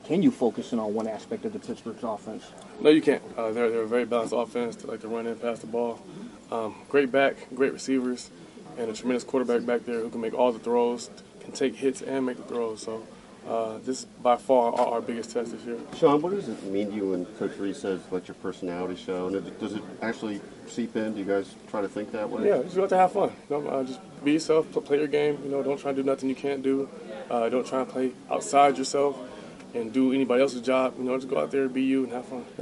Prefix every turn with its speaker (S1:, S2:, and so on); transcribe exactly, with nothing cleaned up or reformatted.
S1: can you focus in on one aspect of the Pittsburgh's offense?
S2: No, you can't. Uh, they're, they're a very balanced offense. They like to run and pass the ball. Um, great back, great receivers, and a tremendous quarterback back there who can make all the throws, can take hits and make the throws. So uh, this is by far our, our biggest test this year.
S3: Sean, what does it mean to you when Coach Reese says, let your personality show? And it, does it actually seep in? Do you guys try to think that way?
S2: Yeah, you just got to have fun. You know, uh, just be yourself, play your game. You know, don't try to do nothing you can't do. Uh, don't try to play outside yourself and do anybody else's job. You know, just go out there, be you, and have fun.